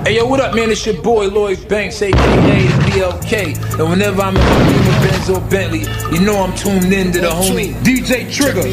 Hey yo, what up, man? It's your boy Lloyd Banks, aka the BLK. And whenever I'm in my Beamer, Benz, or Bentley, you know I'm tuned in to the homie DJ Trigger.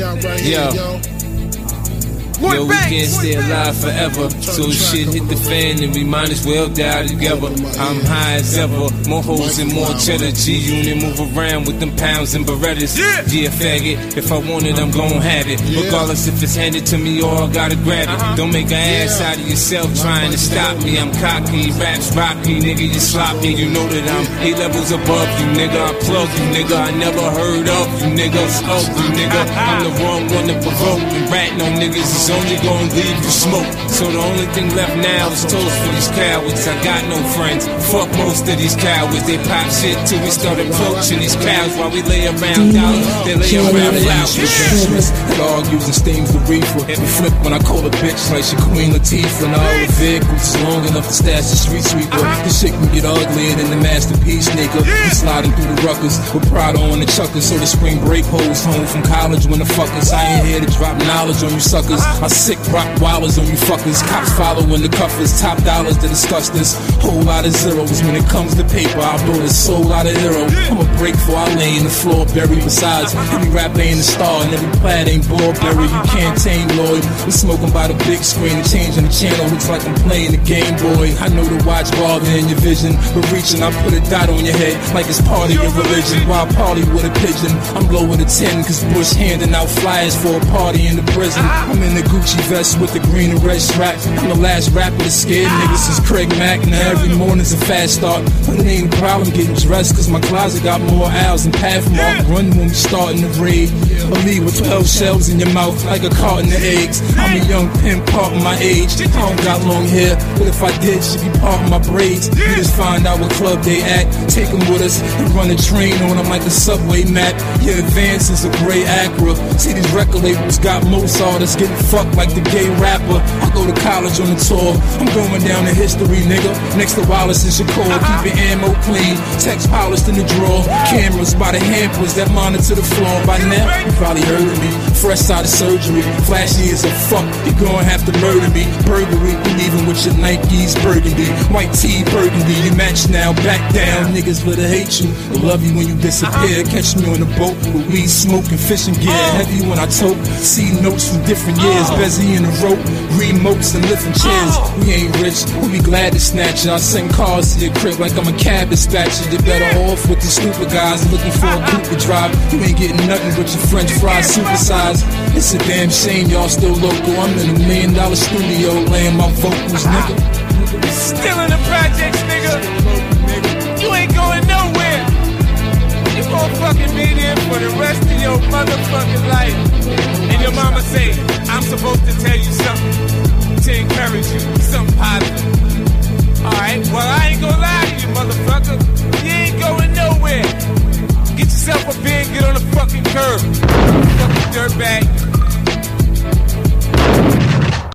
Yo, we can't stay alive forever. So shit hit the fan and we might as well die together. I'm high as ever, more hoes and more cheddar. G-Unit move around with them pounds and Berettas. Yeah, faggot, if I want it, I'm gon' have it. Regardless if it's handed to me or I gotta grab it. Don't make an ass out of yourself trying to stop me. I'm cocky, raps rocky, nigga, you sloppy. You know that I'm 8 levels above you, nigga. I plug you, nigga. I never heard of you, nigga. Smoke you, nigga. I'm the wrong one to provoke. And ratting on niggas is only gonna leave you smoke. So the only thing left now is toast for these cowards. I got no friends. Fuck most of these cowards. They pop shit till we start approaching these cows while we lay around dollars. They lay around flowers. Argues and steams the reefer. We flip when I call a bitch like she Queen Latifah. And all the vehicles is long enough to stash the street sweeper. This shit can get uglier than the masterpiece nigga. We sliding through the ruckers with Prada on the chuckers. So the spring break hoes home from college when the fuckers. I ain't here to drop knowledge on you suckers. I sick rock wallers on you fuckers. Cops following the cuffers. Top dollars to discuss this. Whole lot of zeros when it comes to paper. I blow the soul out of hero. I'ma break before I lay in the floor buried. Besides, every rapper ain't a star and every plaid ain't Burberry. You can't tame Lloyd. We smoking by the big screen and changing the channel. Looks like I'm playing the Game Boy. I know the watch bother in your vision, but reaching I put a dot on your head like it's part of your religion. Why party with a pigeon? I'm blowing a 10 cause Bush handing out flyers for a party in the prison. I'm in the Gucci vest with the green and red strap. I'm the last rapper to scare niggas since Craig Mack. Now every morning's a fast start, but it ain't a problem getting dressed cause my closet got more owls and Pathmark. Run when we starting the raid. Or leave with 12 shells in your mouth like a carton of eggs. I'm a young pimp, part of my age. I don't got long hair, but if I did, she'd be part of my braids. We just find out what club they at, take them with us and run a train on them like a subway map. Your advance is a gray Acura. See these record labels got most artists getting fucked like the gay rapper. I go to college on the tour, I'm going down in history, nigga. Next to Wallace and Shakur, keep your ammo clean, text polished in the drawer. Cameras by the hampers that monitor the floor. By now, you probably heard of me, fresh out of surgery. Flashy as a fuck, you gon' have to murder me. Burglary, leaving with your Nikes burgundy. White tee burgundy, you match now, back down. Niggas better hate you, but love you when you disappear. Catch me on the boat with weed, smoking, fishing gear. Heavy when I tote, see notes from different years. Bezzy in the rope, remotes and lifting chairs. We ain't rich, we'll be glad to snatch you. I send cars to your crib like I'm a cab dispatcher. You're better off with the stupid guys looking for a coupe to drive. You ain't getting nothing but your French fries supersized. It's a damn shame y'all still local. I'm in $1 million studio laying my vocals, nigga. Still in the projects, nigga. You ain't going nowhere. You gon' fucking be there for the rest of your motherfucking life. And your mama say, I'm supposed to tell you something.